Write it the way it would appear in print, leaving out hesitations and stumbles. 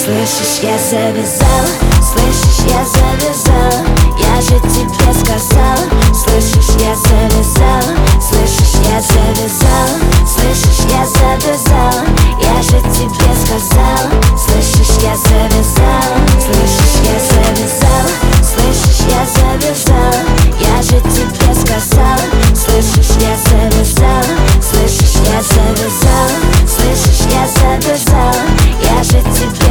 Слышишь, я завязал, слышишь, я завязал. Я же тебе сказал. Слышишь, я завязал, слышишь, я завязал. Слышишь, я завязал. Я же тебе сказал. Слышишь, я завязал, слышишь, я завязал. Слышишь, я завязал. Я же тебе сказал. Слышишь, я завязал, слышишь, я завязал. Слышишь, я завязал. Я же тебе